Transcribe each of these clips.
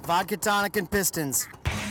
vodka tonic and pistons.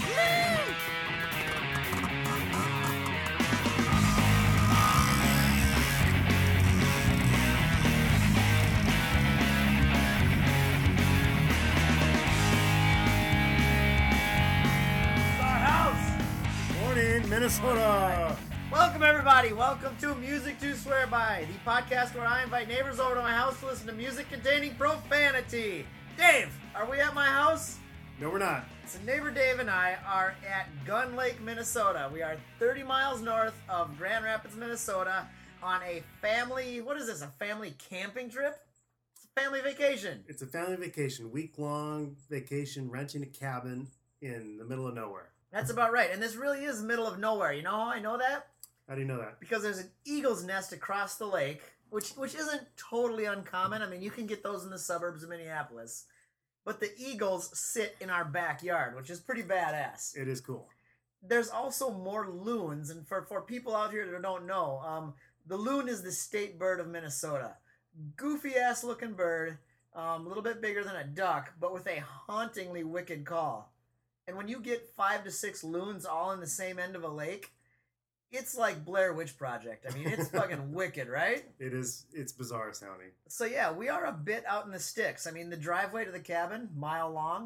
Minnesota. Welcome, everybody. Welcome to Music to Swear By, the podcast where I invite neighbors over to my house to listen to music containing profanity. Dave, are we at my house? No, we're not. So neighbor Dave and I are at Gun Lake, Minnesota. We are 30 miles north of Grand Rapids, Minnesota on a family, what is this, a family camping trip? It's a family vacation. It's a family vacation, week-long vacation, renting a cabin in the middle of nowhere. That's about right. And this really is middle of nowhere. You know how I know that? How do you know that? Because there's an eagle's nest across the lake, which isn't totally uncommon. I mean, you can get those in the suburbs of Minneapolis. But the eagles sit in our backyard, which is pretty badass. It is cool. There's also more loons, and for people out here that don't know, the loon is the state bird of Minnesota. Goofy-ass looking bird, a little bit bigger than a duck, but with a hauntingly wicked call. And when you get 5 to 6 loons all in the same end of a lake, it's like Blair Witch Project. I mean, it's fucking wicked, right? It is. It's bizarre sounding. So yeah, we are a bit out in the sticks. I mean, the driveway to the cabin, mile long.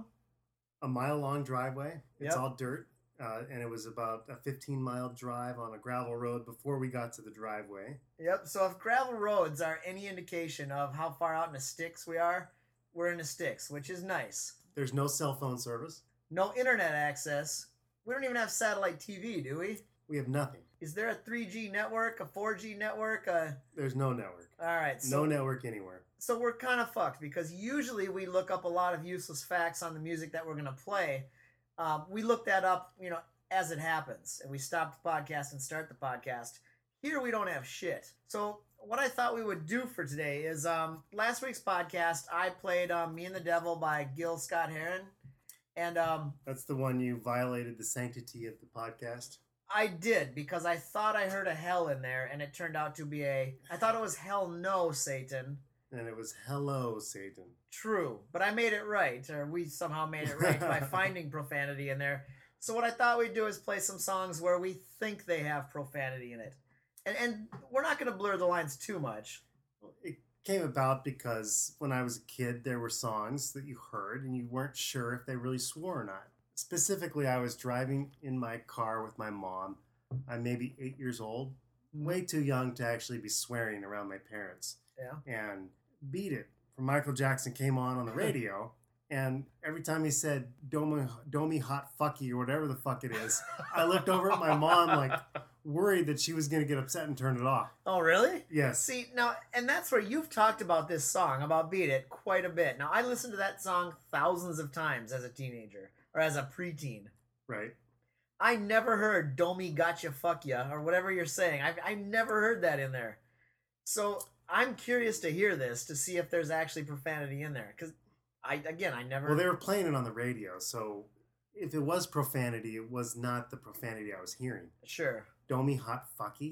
A mile-long driveway. It's Yep. all dirt. And it was about a 15-mile drive on a gravel road before we got to the driveway. Yep, so if gravel roads are any indication of how far out in the sticks we are, we're in the sticks, which is nice. There's no cell phone service. No internet access. We don't even have satellite TV, do we? We have nothing. Is there a 3G network, a 4G network? There's no network. All right. So, No network anywhere. So we're kind of fucked because usually we look up a lot of useless facts on the music that we're going to play. We look that up, as it happens. And we stop the podcast and start the podcast. Here we don't have shit. So what I thought we would do for today is last week's podcast, I played Me and the Devil by Gil Scott-Heron. And That's the one you violated the sanctity of the podcast. I did, because I thought I heard a hell in there, and it turned out to be I thought it was hell no, Satan. And it was hello, Satan. True, but I made it right, or we somehow made it right by finding profanity in there. So what I thought we'd do is play some songs where we think they have profanity in it. And we're not going to blur the lines too much. It came about because when I was a kid, there were songs that you heard and you weren't sure if they really swore or not. Specifically, I was driving in my car with my mom. I'm maybe 8 years old, way too young to actually be swearing around my parents. Yeah. And Beat It from Michael Jackson came on the radio. And every time he said, Domi hot fucky, or whatever the fuck it is, I looked over at my mom worried that she was going to get upset and turn it off. Oh, really? Yes. See, now, and that's where you've talked about this song, about Beat It, quite a bit. Now, I listened to that song thousands of times as a teenager, or as a preteen. Right. I never heard Domi gotcha fuck ya, or whatever you're saying. I never heard that in there. So, I'm curious to hear this, to see if there's actually profanity in there. Because, I never... Well, they were playing it on the radio, so if it was profanity, it was not the profanity I was hearing. Sure. Domi hot fucky?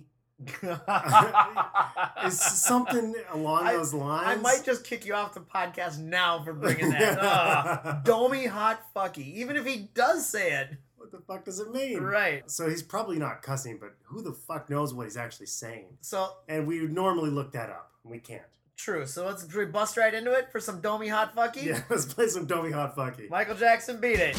Is something along those lines? I might just kick you off the podcast now for bringing that. Domi hot fucky. Even if he does say it. What the fuck does it mean? Right. So he's probably not cussing, but who the fuck knows what he's actually saying? So, and we would normally look that up, and we can't. True. So let's bust right into it for some Domi hot fucky? Yeah, let's play some Domi hot fucky. Michael Jackson, Beat It.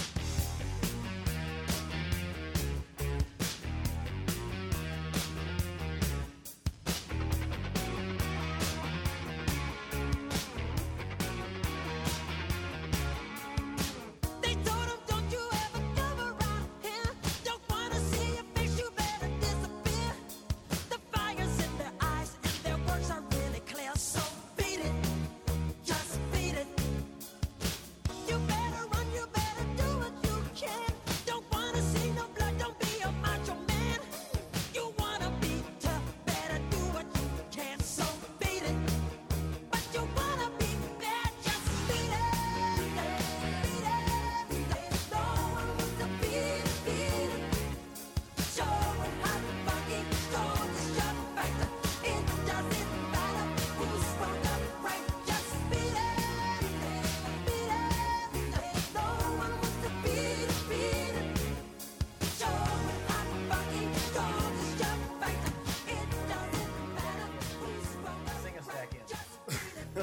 You better run, you better do it.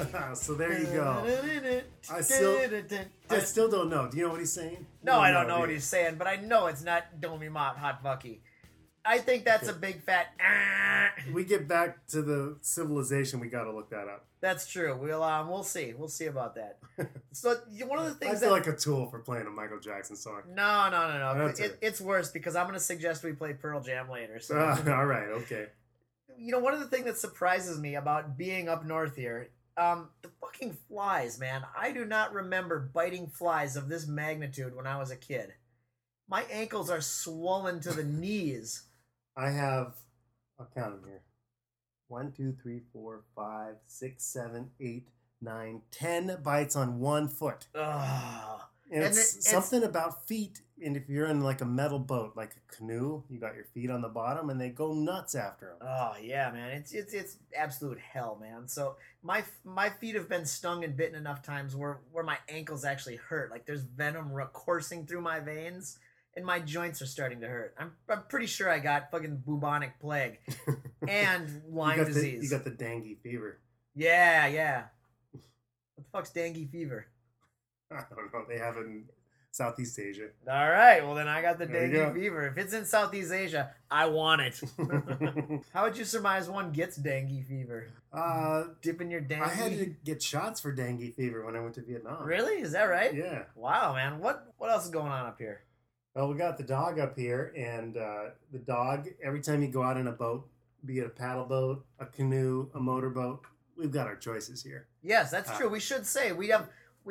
So there you go. I still don't know. Do you know what he's saying? No, I don't know what he's saying, but I know it's not Don't Be Mop Hot Bucky. I think that's a big fat. We get back to the civilization. We got to look that up. That's true. We'll see. We'll see about that. So one of the things I feel like a tool for playing a Michael Jackson song. No. It's worse because I'm going to suggest we play Pearl Jam later. So. All right. Okay. You know, one of the things that surprises me about being up north here, the fucking flies, man. I do not remember biting flies of this magnitude when I was a kid. My ankles are swollen to the knees. I'll count them here. 1, 2, 3, 4, 5, 6, 7, 8, 9, 10 bites on 1 foot. Ugh. And it's something about feet. And if you're in like a metal boat, like a canoe, you got your feet on the bottom, and they go nuts after them. Oh yeah, man, it's absolute hell, man. So my feet have been stung and bitten enough times where my ankles actually hurt. Like there's venom coursing through my veins. And my joints are starting to hurt. I'm pretty sure I got fucking bubonic plague and Lyme disease. You got the dengue fever. Yeah. What the fuck's dengue fever? I don't know. They have it in Southeast Asia. All right. Well, then I got the dengue fever. If it's in Southeast Asia, I want it. How would you surmise one gets dengue fever? Dipping your dengue? I had to get shots for dengue fever when I went to Vietnam. Really? Is that right? Yeah. Wow, man. What else is going on up here? Well, we got the dog up here, and the dog, every time you go out in a boat, be it a paddle boat, a canoe, a motorboat, we've got our choices here. Yes, that's true. We should say we have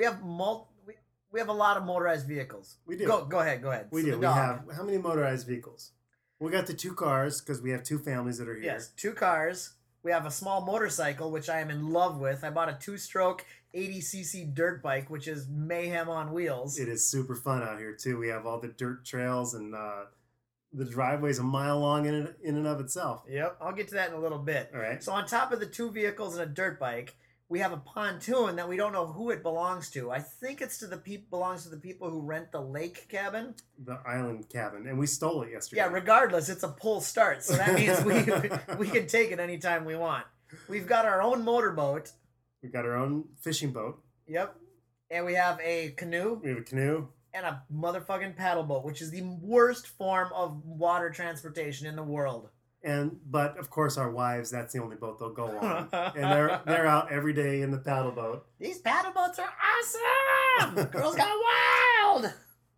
a lot of motorized vehicles. We do. Go ahead. We do. We have how many motorized vehicles? We got the 2 cars because we have 2 families that are here. Yes, 2 cars. We have a small motorcycle, which I am in love with. I bought a 2-stroke 80cc dirt bike, which is mayhem on wheels. It is super fun out here too. We have all the dirt trails, and the driveway's a mile long in and of itself. Yep, I'll get to that in a little bit. All right. So on top of the 2 vehicles and a dirt bike, we have a pontoon that we don't know who it belongs to. I think it's belongs to the people who rent the lake cabin. The island cabin. And we stole it yesterday. Yeah, regardless, it's a pull start. So that means we can take it anytime we want. We've got our own motorboat. We've got our own fishing boat. Yep. And we have a canoe. We have a canoe. And a motherfucking paddle boat, which is the worst form of water transportation in the world. But of course, our wives, that's the only boat they'll go on. And they're out every day in the paddle boat. These paddle boats are awesome! Girls got wild!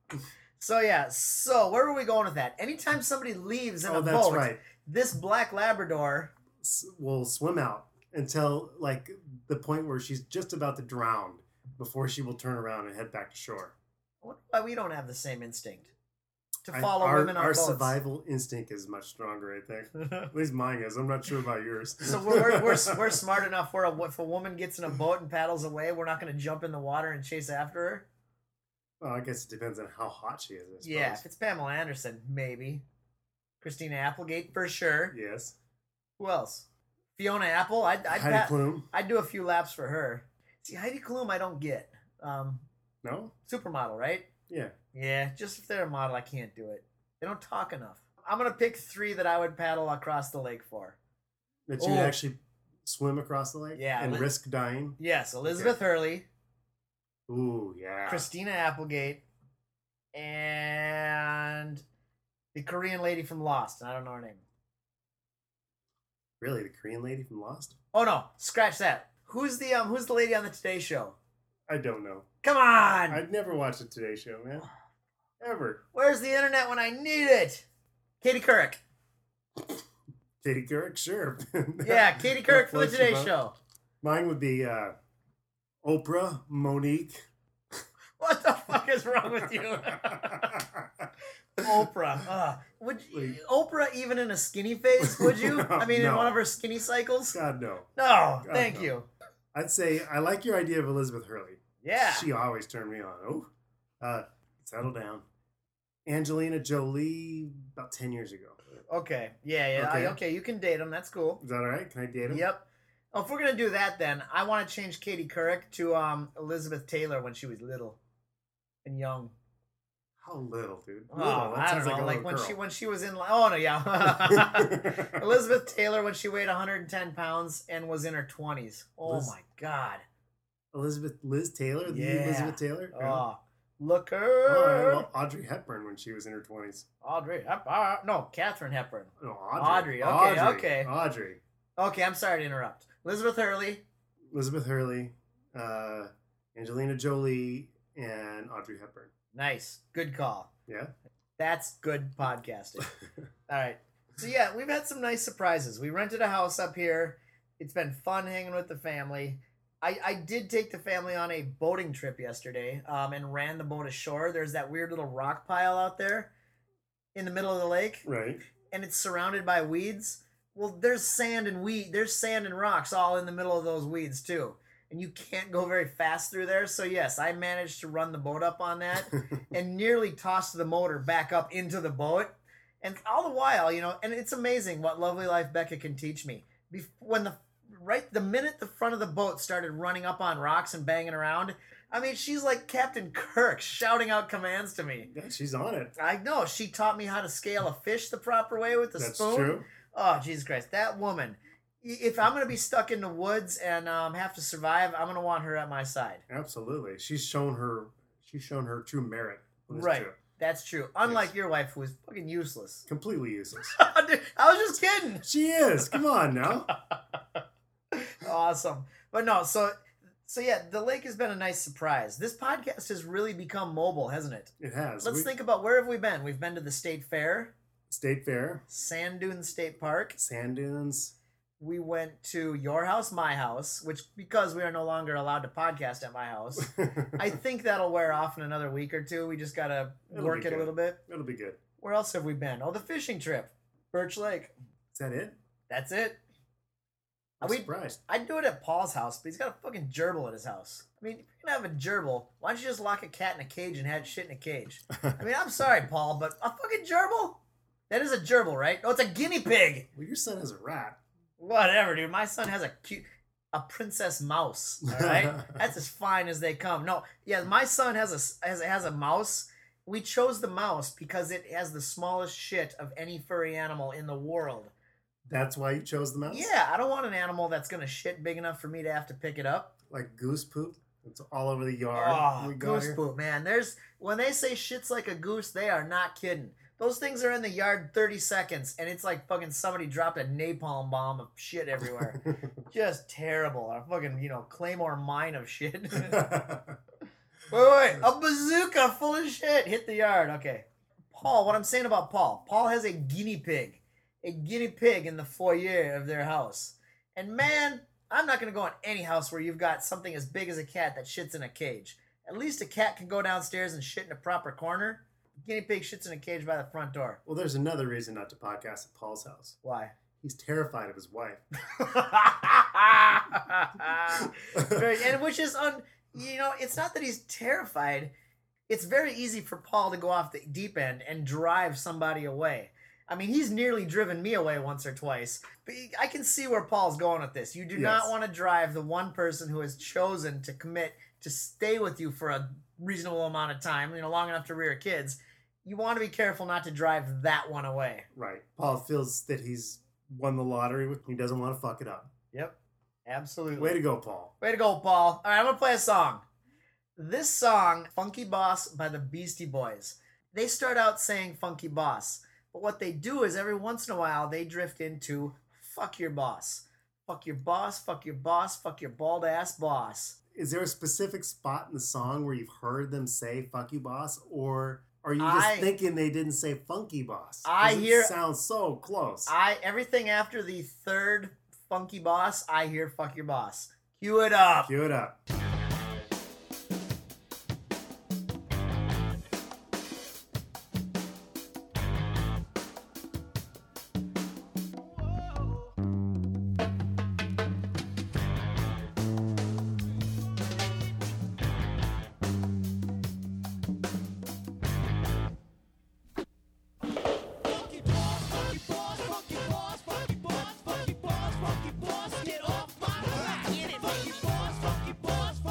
So yeah, where are we going with that? Anytime somebody leaves in a boat, right. This black Labrador will swim out until like the point where she's just about to drown before she will turn around and head back to shore. I wonder why we don't have the same instinct. To follow women on boats. Our survival instinct is much stronger, I think. At least mine is. I'm not sure about yours. So we're smart enough where if a woman gets in a boat and paddles away, we're not going to jump in the water and chase after her? Well, I guess it depends on how hot she is, I suppose. Yeah, if it's Pamela Anderson, maybe. Christina Applegate, for sure. Yes. Who else? Fiona Apple. Heidi Klum. I'd do a few laps for her. See, Heidi Klum I don't get. No? Supermodel, right? Yeah. Yeah, just if they're a model, I can't do it. They don't talk enough. I'm going to pick 3 that I would paddle across the lake for. That you actually swim across the lake? Yeah. And risk dying? Yes, Elizabeth Hurley. Ooh, yeah. Christina Applegate. And the Korean lady from Lost. I don't know her name. Really? The Korean lady from Lost? Oh, no. Scratch that. Who's the lady on the Today Show? I don't know. Come on! I'd never watched the Today Show, man. Ever. Where's the internet when I need it? Katie Couric. Katie Couric, sure. Yeah, Katie Couric for the Today Show. Mine would be Oprah, Monique. What the fuck is wrong with you? Oprah. Oprah even in a skinny phase, would you? No, in one of her skinny cycles? God, no. No, thank you. I'd say I like your idea of Elizabeth Hurley. Yeah. She always turned me on. Settle down. Angelina Jolie, about 10 years ago. Okay. Yeah. Okay, you can date him. That's cool. Is that all right? Can I date him? Yep. Oh, if we're going to do that, then I want to change Katie Couric to Elizabeth Taylor when she was little and young. How little, dude? Oh, Little. That I don't sounds know. a Like little girl. when she was in. Oh no, yeah. Elizabeth Taylor when she weighed 110 pounds and was in her 20s. Oh Liz- my God. Liz Taylor, the Yeah. Elizabeth Taylor. Yeah. Oh, look Oh, her. well, Audrey Hepburn when she was in her 20s. Audrey. No, Catherine Hepburn. No, Audrey, okay, Audrey. okay. Audrey. Okay, I'm sorry to interrupt. Elizabeth Hurley. Elizabeth Hurley, Angelina Jolie, and Audrey Hepburn. Nice. Good call. Yeah. That's good podcasting. All right. So yeah, we've had some nice surprises. We rented a house up here. It's been fun hanging with the family. I did take the family on a boating trip yesterday and ran the boat ashore. There's that weird little rock pile out there in the middle of the lake, Right. and it's surrounded by weeds. Well, there's sand and rocks all in the middle of those weeds too. And you can't go very fast through there. So yes, I managed to run the boat up on that and nearly tossed the motor back up into the boat. And all the while, and it's amazing what Lovely Life Becca can teach me. When the minute the front of the boat started running up on rocks and banging around, I mean, she's like Captain Kirk shouting out commands to me. Yeah, she's on it. I know. She taught me how to scale a fish the proper way with the That's spoon. true. Oh, Jesus Christ. That woman. If I'm going to be stuck in the woods and have to survive, I'm going to want her at my side. Absolutely. She's shown her true merit. on this Right. trip. That's true. Unlike Yes. your wife, who is fucking useless. Completely useless. Dude, I was just kidding. She is. Come on now. Awesome. But no, so yeah, the lake has been a nice surprise. This podcast has really become mobile, hasn't it? It has. Let's think about where have we been? We've been to the State Fair, State Fair, Sand Dunes State Park. sand dunes. We went to your house, my house, which because we are no longer allowed to podcast at my house, I think that'll wear off in another week or two. We just gotta It'll work be it a good. little bit. It'll be good. Where else have we been? Oh, the fishing trip, Birch Lake. Is that it? That's it. I'm We- surprised. I'd do it at Paul's house, but he's got a fucking gerbil at his house. I mean, if you're gonna have a gerbil, why don't you just lock a cat in a cage and have shit in a cage? I mean, I'm sorry, Paul, but a fucking gerbil? That is a gerbil, right? No, it's a guinea pig. Well, your son has a rat. Whatever, dude. My son has a princess mouse. All right, that's as fine as they come. No, yeah, my son has a mouse. We chose the mouse because it has the smallest shit of any furry animal in the world. That's why you chose the mouse? Yeah, I don't want an animal that's gonna shit big enough for me to have to pick it up. Like goose poop? It's all over the yard. Oh, We got goose here. poop, man. When they say shit's like a goose, they are not kidding. Those things are in the yard 30 seconds, and it's like fucking somebody dropped a napalm bomb of shit everywhere. Just terrible. A fucking, Claymore mine of shit. Wait, a bazooka full of shit hit the yard. Okay. Paul, what I'm saying about Paul has a guinea pig in the foyer of their house. And man, I'm not going to go in any house where you've got something as big as a cat that shits in a cage. At least a cat can go downstairs and shit in a proper corner. Guinea pig shits in a cage by the front door. Well, there's another reason not to podcast at Paul's house. Why? He's terrified of his wife. And which is it's not that he's terrified. It's very easy for Paul to go off the deep end and drive somebody away. I mean, he's nearly driven me away once or twice. But I can see where Paul's going with this. You do not Yes. want to drive the one person who has chosen to commit to stay with you for a reasonable amount of time, long enough to rear kids. You want to be careful not to drive that one away. Right. Paul feels that he's won the lottery. He doesn't want to fuck it up. Yep. Absolutely. Way to go, Paul. Way to go, Paul. All right, I'm going to play a song. This song, Funky Boss by the Beastie Boys. They start out saying Funky Boss, but what they do is every once in a while they drift into fuck your boss. Fuck your boss, fuck your boss, fuck your bald ass boss. Is there a specific spot in the song where you've heard them say fuck you, boss? Or are you just thinking they didn't say funky boss? 'Cause it sounds so close. Everything after the third Funky Boss, I hear fuck your boss. Cue it up. Cue it up. Funky boss, get off my back. Funky boss,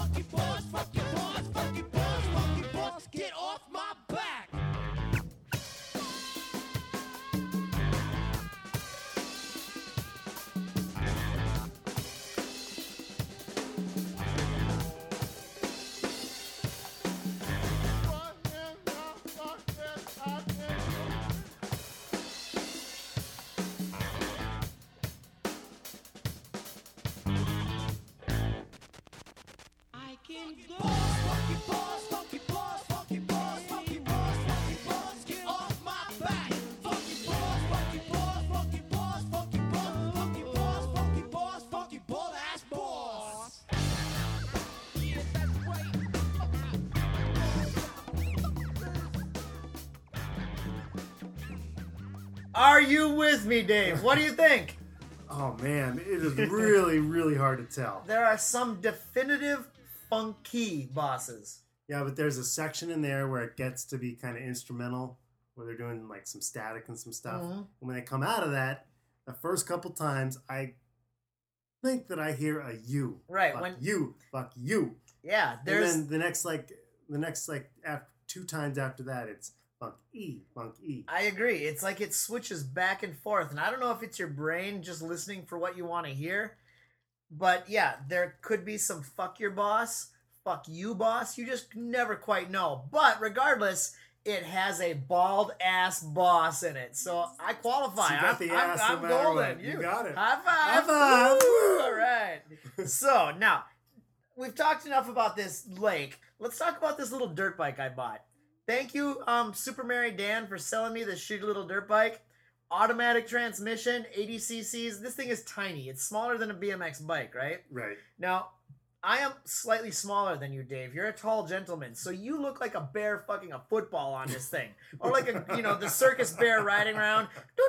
Are you with me, Dave? What do you think? Oh man, it is really, really hard to tell. There are some definitive funky bosses. Yeah, but there's a section in there where it gets to be kind of instrumental, where they're doing like some static and some stuff. Mhm. And when they come out of that, the first couple times, I think that I hear a you. Right, Fuck when- you. Fuck you. Yeah, there's And then the next after, 2 times after that, it's funk E, funk E. I agree. It's like it switches back and forth. And I don't know if it's your brain just listening for what you want to hear. But yeah, there could be some fuck your boss, fuck you boss. You just never quite know. But regardless, it has a bald ass boss in it. So I qualify. So you got the ass no I'm matter golden. what. You got it. High five. High five. Woo! All right. So now, we've talked enough about this lake. Let's talk about this little dirt bike I bought. Thank you, Super Mary Dan, for selling me this shitty little dirt bike. Automatic transmission, 80 cc's. This thing is tiny. It's smaller than a BMX bike, right? Right. Now, I am slightly smaller than you, Dave. You're a tall gentleman, so you look like a bear fucking a football on this thing. Or like the circus bear riding around.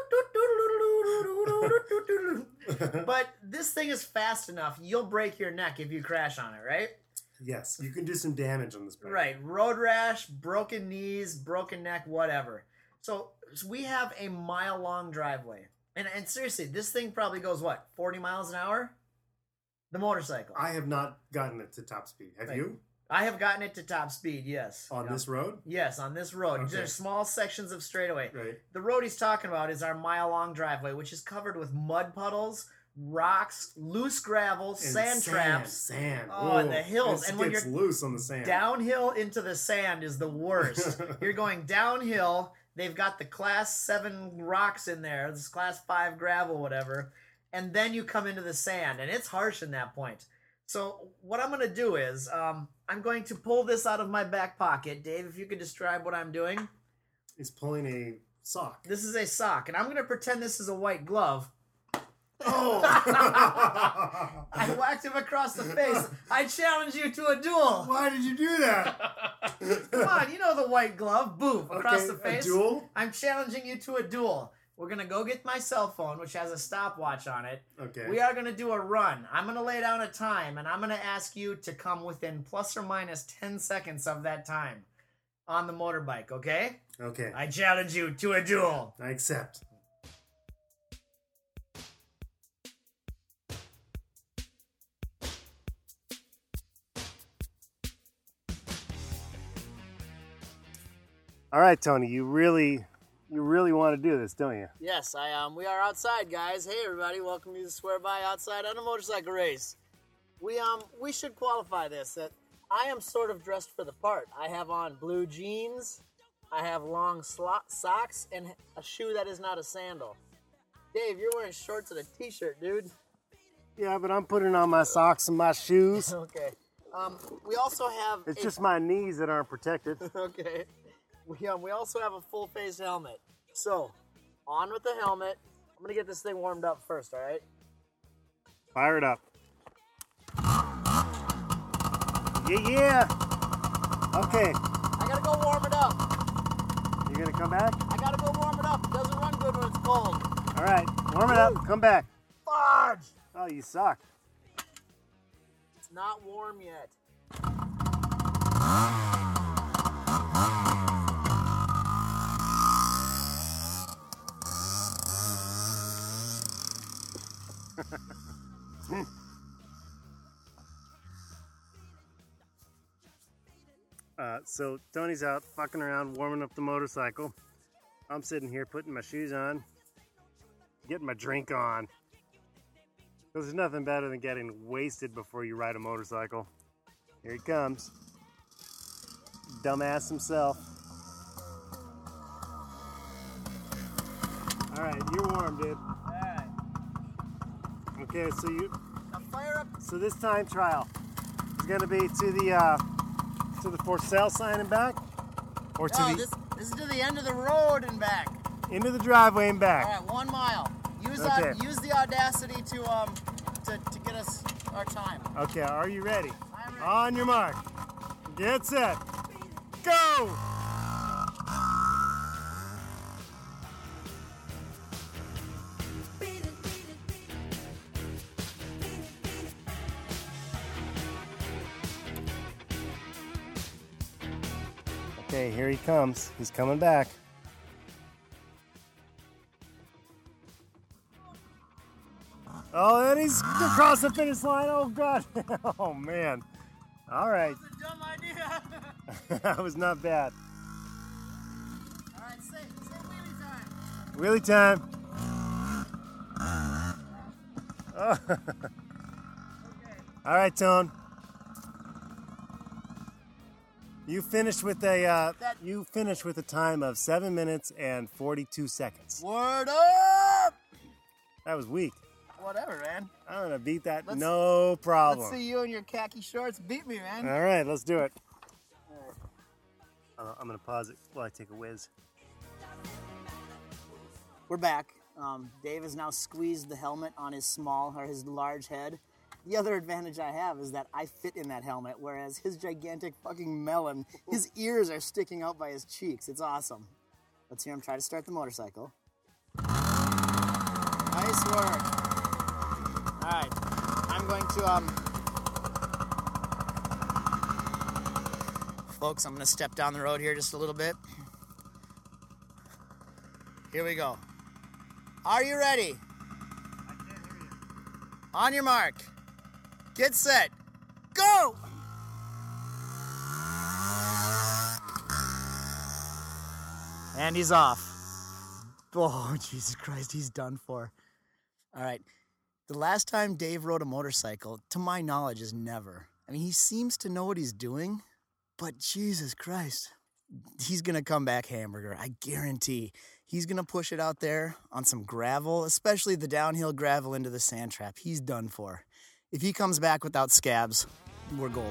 But this thing is fast enough. You'll break your neck if you crash on it, right? Yes, you can do some damage on this bike. Right. Road rash, broken knees, broken neck, whatever. So we have a mile-long driveway. And seriously, this thing probably goes, 40 miles an hour? The motorcycle. I have not gotten it to top speed. Have Right. you? I have gotten it to top speed, yes. On this road? Yes, on this road. Okay. There's small sections of straightaway. Right. The road he's talking about is our mile-long driveway, which is covered with mud puddles, rocks, loose gravel, And sand traps. Sand. Oh, and the hills. It And when gets you're loose on the sand. Downhill into the sand is the worst. You're going downhill. They've got the class 7 rocks in there. This class 5 gravel, whatever. And then you come into the sand, and it's harsh in that point. So what I'm going to do is I'm going to pull this out of my back pocket. Dave, if you could describe what I'm doing. He's pulling a sock. This is a sock, and I'm going to pretend this is a white glove. Oh! I whacked him across the face. I challenge you to a duel. Why did you do that? Come on, you know the white glove. Boom, across Okay, the face. A duel? I'm challenging you to a duel. We're going to go get my cell phone, which has a stopwatch on it. Okay. We are going to do a run. I'm going to lay down a time, and I'm going to ask you to come within plus or minus 10 seconds of that time on the motorbike, okay? Okay. I challenge you to a duel. I accept. All right, Tony, you really want to do this, don't you? Yes, we are outside, guys. Hey, everybody, welcome to the Swear By Outside on a Motorcycle Race. We should qualify this, that I am sort of dressed for the part. I have on blue jeans, I have long socks, and a shoe that is not a sandal. Dave, you're wearing shorts and a t-shirt, dude. Yeah, but I'm putting on my socks and my shoes. Okay. We also have... It's just my knees that aren't protected. Okay. We also have a full face helmet. So, on with the helmet. I'm going to get this thing warmed up first, all right? Fire it up. Yeah. Okay. I got to go warm it up. You gonna come back? I got to go warm it up. It doesn't run good when it's cold. All right. Warm it up. Come back. Fudge! Oh, you suck. It's not warm yet. So Tony's out fucking around, warming up the motorcycle. I'm sitting here putting my shoes on, getting my drink on. Because there's nothing better than getting wasted before you ride a motorcycle. Here he comes. Dumbass himself. Alright, you're warm, dude. Alright. Okay, so Now fire up. So this time trial is gonna be to the for sale sign and back? Or to No, the this is to the end of the road and back. into the driveway and back. Alright, 1 mile. Use Okay. use the audacity to get us our time. Okay, are you ready? I'm ready. On your mark. Get set. Go! Okay, here he comes. He's coming back. Oh, and he's across the finish line. Oh, God. Oh, man. All right. That was a dumb idea. That was not bad. All right, say wheelie time. Wheelie time. Oh. Okay. All right, Tone. You finished with a time of 7 minutes and 42 seconds. Word up! That was weak. Whatever, man. I'm gonna beat that, no problem. Let's see you in your khaki shorts beat me, man. All right, let's do it. I'm gonna pause it while I take a whiz. We're back. Dave has now squeezed the helmet on his large head. The other advantage I have is that I fit in that helmet, whereas his gigantic fucking melon, his ears are sticking out by his cheeks. It's awesome. Let's hear him try to start the motorcycle. Nice work. All right, I'm going to, folks, I'm going to step down the road here just a little bit. Here we go. Are you ready? I can't hear you. On your mark. Get set. Go! And he's off. Oh, Jesus Christ, he's done for. All right. The last time Dave rode a motorcycle, to my knowledge, is never. I mean, he seems to know what he's doing, but Jesus Christ. He's going to come back hamburger, I guarantee. He's going to push it out there on some gravel, especially the downhill gravel into the sand trap. He's done for. If he comes back without scabs, we're golden.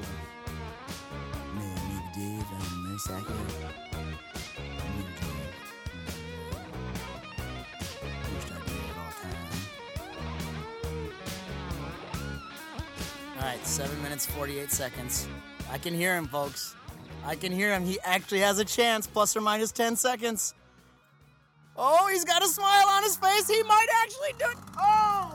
All right, 7 minutes, 48 seconds. I can hear him, folks. I can hear him. He actually has a chance, plus or minus 10 seconds. Oh, he's got a smile on his face. He might actually do it. Oh!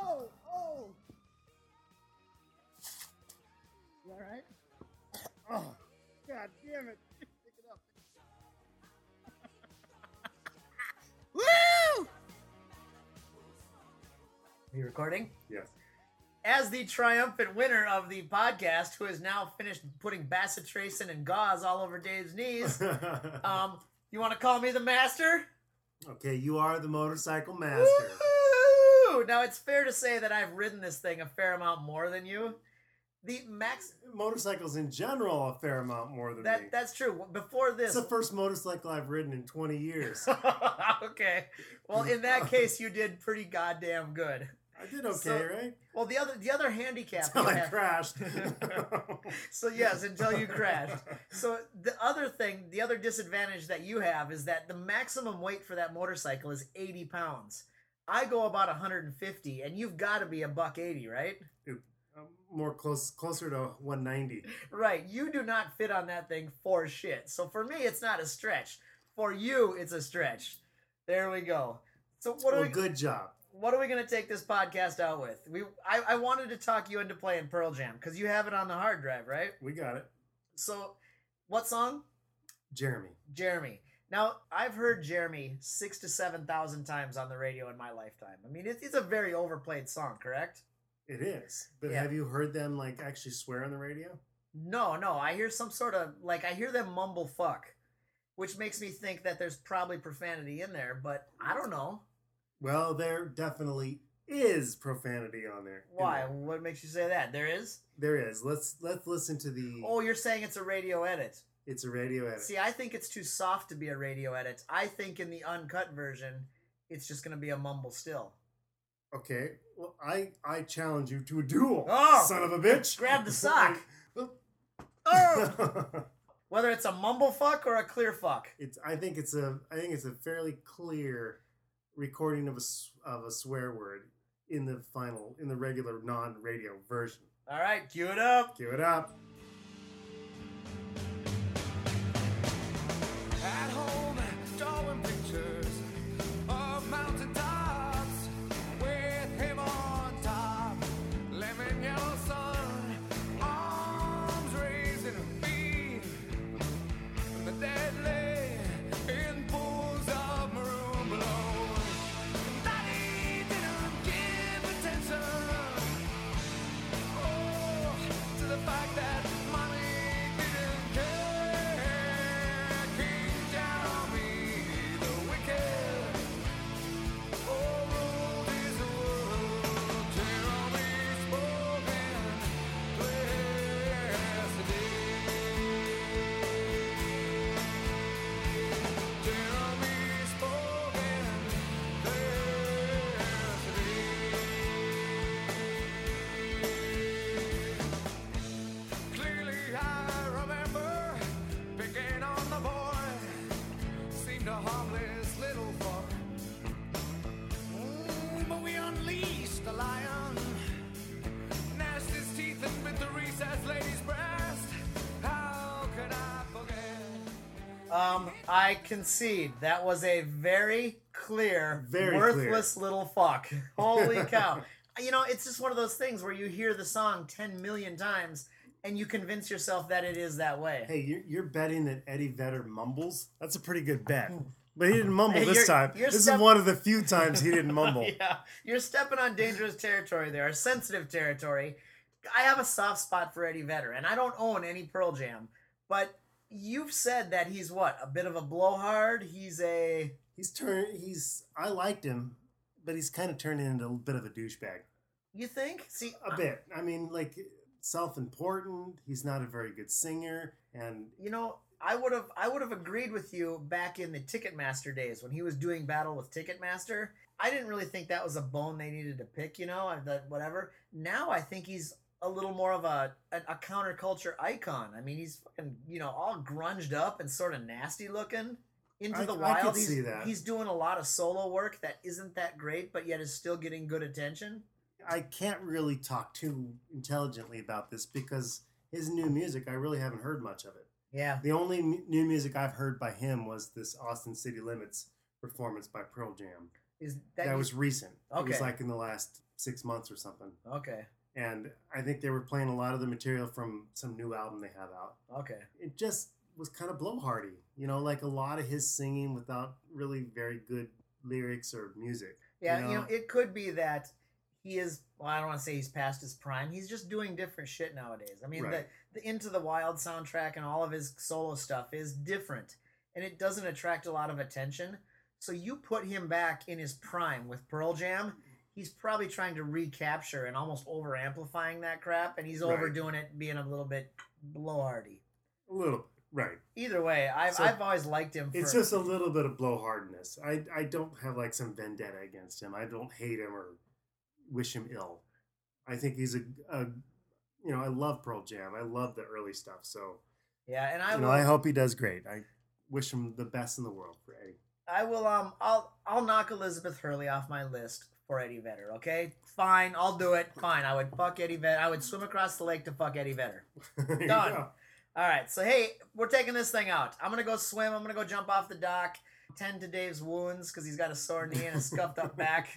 You all right? Oh, God damn it. Pick it up. Woo! Are you recording? Yes. As the triumphant winner of the podcast, who has now finished putting bacitracin and gauze all over Dave's knees, you want to call me the master? Okay, you are the motorcycle master. Woo! Now, it's fair to say that I've ridden this thing a fair amount more than you. The max... Motorcycles in general a fair amount more than me. That's true. Before this... It's the first motorcycle I've ridden in 20 years. Okay. Well, in that case, you did pretty goddamn good. I did okay, right? Well, the other handicap Until you I have- crashed. So yes, until you crashed. So the other disadvantage that you have is that the maximum weight for that motorcycle is 80 pounds. I go about 150, and you've got to be $180, right? Closer to 190. Right. You do not fit on that thing for shit. So for me, it's not a stretch. For you, it's a stretch. There we go. So Good job. What are we going to take this podcast out with? I wanted to talk you into playing Pearl Jam because you have it on the hard drive, right? We got it. So, what song? Jeremy. Now, I've heard Jeremy 6,000 to 7,000 times on the radio in my lifetime. I mean, it's a very overplayed song, correct? It is. But Yeah. have you heard them actually swear on the radio? No. I hear some sort of I hear them mumble fuck, which makes me think that there's probably profanity in there, but I don't know. Well, there definitely is profanity on there. Why? What makes you say that? There is? There is. Let's listen to the... Oh, you're saying it's a radio edit. It's a radio edit. See, I think it's too soft to be a radio edit. I think in the uncut version, it's just going to be a mumble still. Okay. Well, I challenge you to a duel, Oh! son of a bitch. Grab the sock. Oh! Whether it's a mumble fuck or a clear fuck. I think it's a fairly clear recording of a swear word in the regular non-radio version. All right, cue it up. Cue it up. At home, drawing pictures of mountain tops with him on top. Lemon yellow sun, arms raised in a beam. The day I concede that was a very clear, Very worthless little fuck. Holy cow. You know, it's just one of those things where you hear the song 10 million times and you convince yourself that it is that way. Hey, you're betting that Eddie Vedder mumbles? That's a pretty good bet. But he didn't mumble Hey, this time. you're This is one of the few times he didn't mumble. Yeah, you're stepping on dangerous territory there, sensitive territory. I have a soft spot for Eddie Vedder, and I don't own any Pearl Jam, but you've said that he's what? A bit of a blowhard? I liked him, but he's kind of turned into a bit of a douchebag. You think? See, A bit. I mean, like, self-important. He's not a very good singer, and you know, I would have agreed with you back in the Ticketmaster days when he was doing battle with Ticketmaster. I didn't really think that was a bone they needed to pick, you know, whatever. Now I think he's a little more of a counterculture icon. I mean, he's fucking, you know, all grunged up and sort of nasty looking. Into the I Wild, could see that. He's doing a lot of solo work that isn't that great, but yet is still getting good attention. I can't really talk too intelligently about this because his new music, I really haven't heard much of it. Yeah. The only new music I've heard by him was this Austin City Limits performance by Pearl Jam. That was recent. It was Okay. like in the last 6 months or something. Okay. And I think they were playing a lot of the material from some new album they have out. Okay. It just was kind of blowhardy, you know, like a lot of his singing without really very good lyrics or music. Yeah, you know, it could be that he is, well, I don't want to say he's past his prime. He's just doing different shit nowadays. I mean, Right. the Into the Wild soundtrack and all of his solo stuff is different, and it doesn't attract a lot of attention. So you put him back in his prime with Pearl Jam, he's probably trying to recapture and almost over amplifying that crap, and he's Right. overdoing it, being a little bit blowhardy. A little, right. Either way, I've always liked him. It's just a little bit of blowhardness. I don't have like some vendetta against him. I don't hate him or wish him ill. I think he's you know, I love Pearl Jam. I love the early stuff. So, yeah, and I hope he does great. I wish him the best in the world for Eddie. I will I'll knock Elizabeth Hurley off my list for Eddie Vedder, okay? Fine, I'll do it. Fine. I would fuck Eddie Vedder. I would swim across the lake to fuck Eddie Vedder. There you Done. go. All right. So hey, we're taking this thing out. I'm going to go swim. I'm going to go jump off the dock, tend to Dave's wounds cuz he's got a sore knee and a scuffed up back.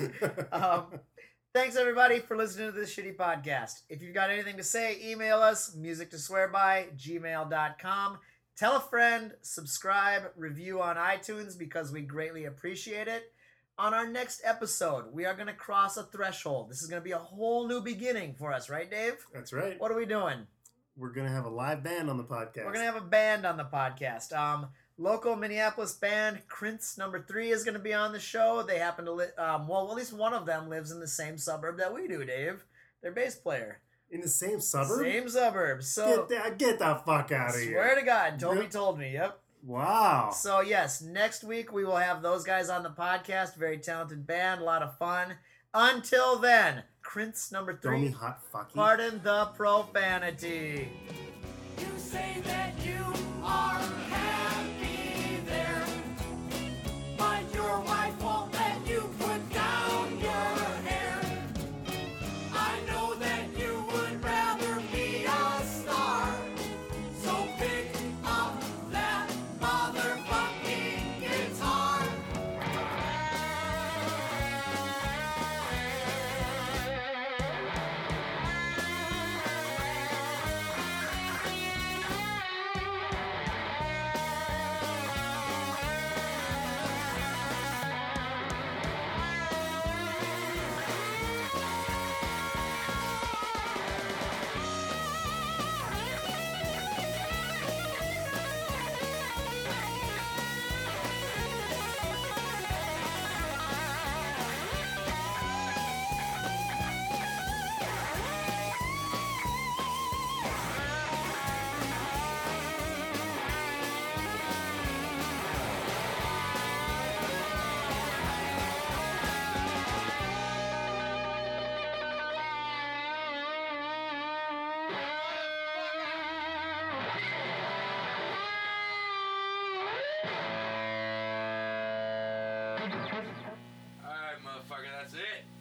Thanks everybody for listening to this shitty podcast. If you've got anything to say, email us musictoswearby@gmail.com. Tell a friend, subscribe, review on iTunes because we greatly appreciate it. On our next episode, we are going to cross a threshold. This is going to be a whole new beginning for us, right, Dave? That's right. What are we doing? We're going to have a live band on the podcast. We're going to have a band on the podcast. Local Minneapolis band, Krintz No. 3 is going to be on the show. They happen to live, well, at least one of them lives in the same suburb that we do, Dave. Their bass player. In the same suburb? Same suburb. So, Get the fuck out of here. swear to God, Toby Yep. told me, yep. Wow. So, yes, next week we will have those guys on the podcast. Very talented band, a lot of fun. Until then, Krintz No. Throw me 3, hot fucky. pardon the profanity. You say that you are happy there, but your wife won't let you put down your hair. I know that you would rather be a star, so pick up that motherfucking guitar. Alright, motherfucker, that's it.